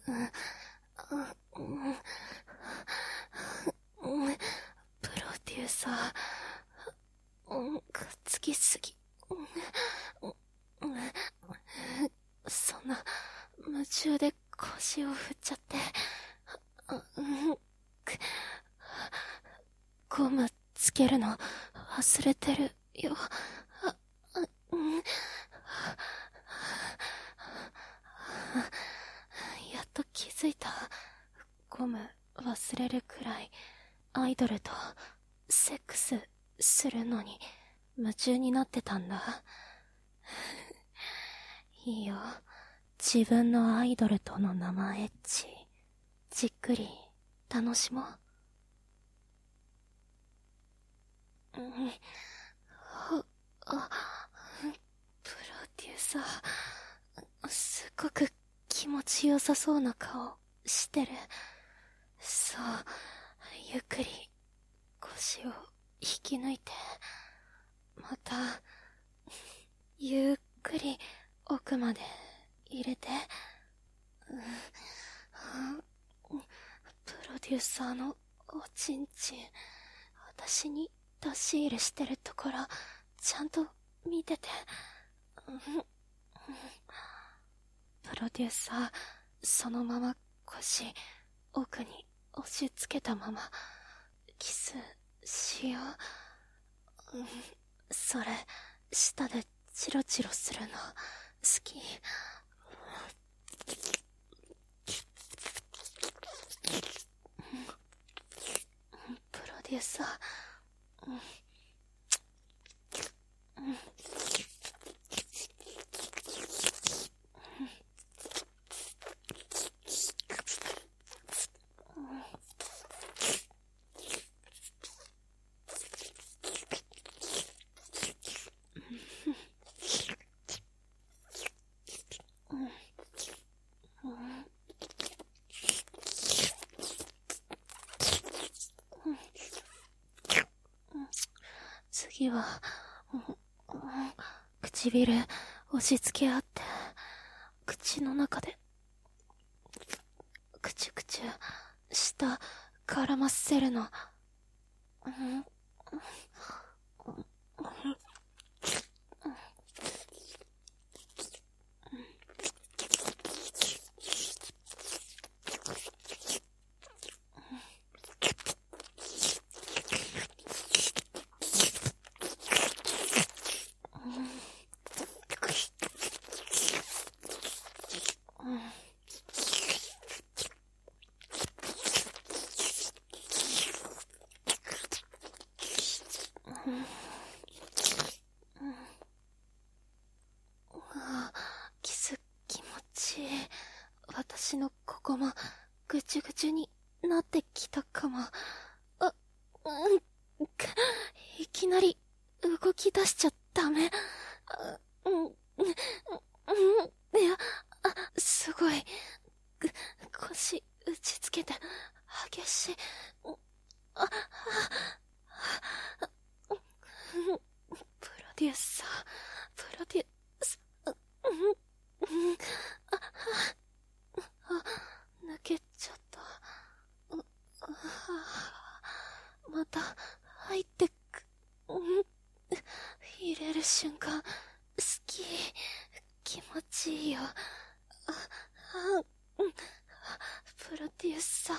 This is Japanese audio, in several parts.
プロデューサー、くっつきすぎ。そんな、夢中で腰を振っちゃって、ゴムつけるの忘れてるよ。やっと気づいた。ゴム忘れるくらいアイドルとセックスするのに夢中になってたんだ。いいよ。自分のアイドルとの生エッチ、じっくり楽しもう。プロデューサー、すっごく気持ちよさそうな顔してる。そう、ゆっくり腰を引き抜いて、またゆっくり奥まで入れて。プロデューサーのおちんちん、私に出し入れしてるところちゃんと見てて。プロデューサー、そのまま腰奥に押し付けたままキスしよう。それ舌でチロチロするの好き。プロデューサー、次は、唇押し付け合って、口の中で、くちゅくちゅ、舌絡ませるの。キス気持ちいい。私のここもぐちゅぐちゅになってきたかも。いきなり動き出しちゃダメ。いや、すごい。腰打ちつけて激しい。プロデューサー、プロデューサー、抜けちゃった。また入ってく。入れる瞬間好き、気持ちいいよ。プロデューサー、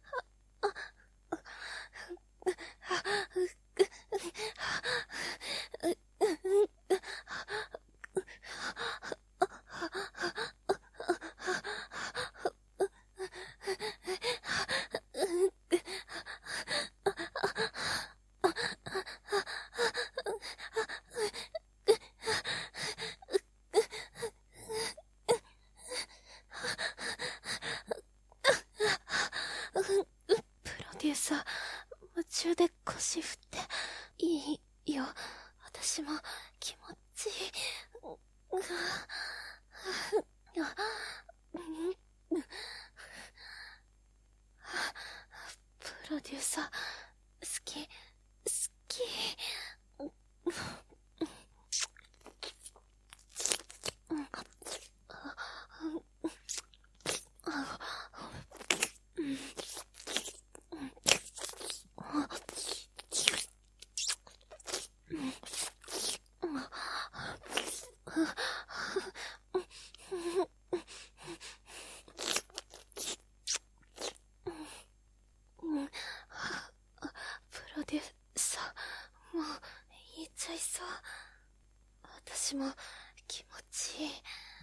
プロデューサー、夢中で腰振っていいよ。私も気持ちいい。プロデューサー、好き、好き。 私も気持ちいい。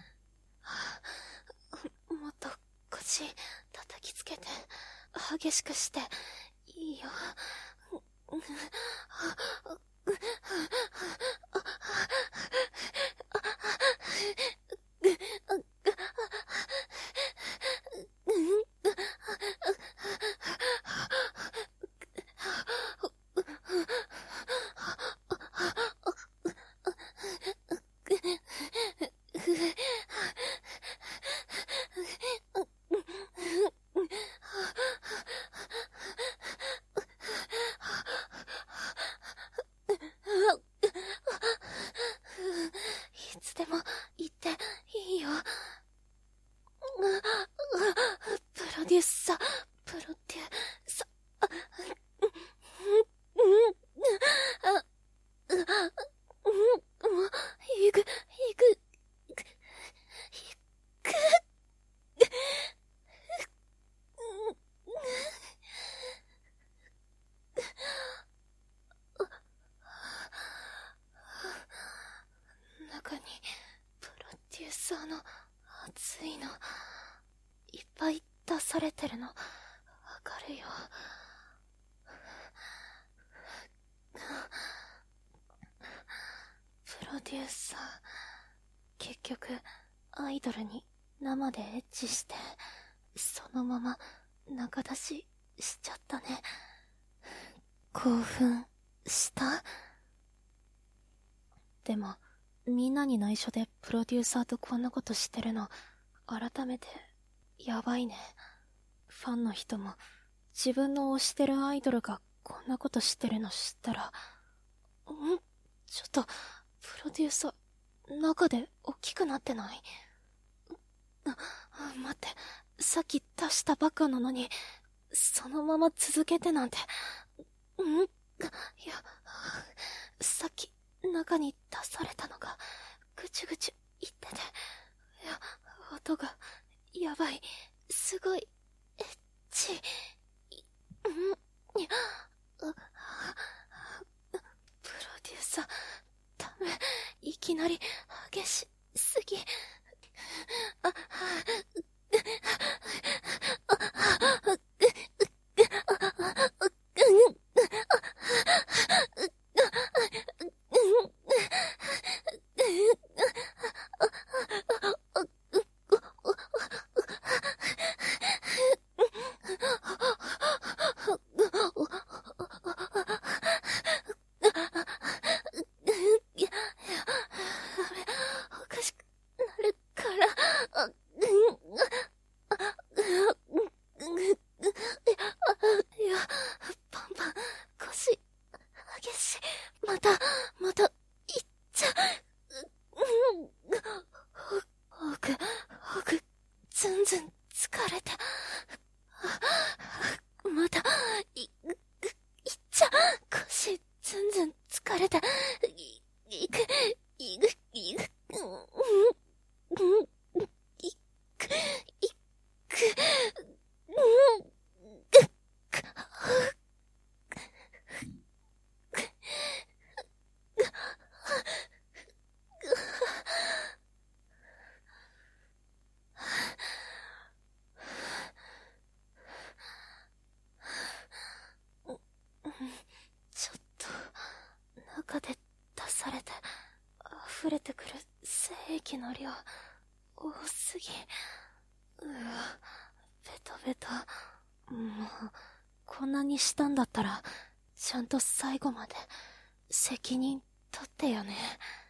もっと腰叩きつけて、激しくしていいよ。いつでも言っていいよ。プロデューサー、プロデューサー、もう、いく、中に、プロデューサーの熱いの、いっぱい出されてるの、わかるよ。プロデューサー、結局、アイドルに生でエッチして、そのまま中出ししちゃったね。興奮したでも、みんなに内緒でプロデューサーとこんなことしてるの、改めて、やばいね。ファンの人も、自分の推してるアイドルがこんなことしてるの知ったら、ちょっと、プロデューサー、中で大きくなってない？待って、さっき出したばっかなのに、そのまま続けてなんて、いや、さっき中に出されたのがぐちゅぐちゅ言ってて、いや、音がやばい、すごいエッチ、いや、プロデューサー、ダメ、いきなり激しすぎ。おかしくなるから、いや、パンパン、腰、激しい。また、いっちゃほく、ずんずん疲れた。また、いっちゃ、腰、ずんずん疲れた。いく、ちょっと、中で出されて、溢れてくる精液の量、多すぎ。うわ、ベトベト。もう、こんなにしたんだったら、ちゃんと最後まで、責任取ってよね。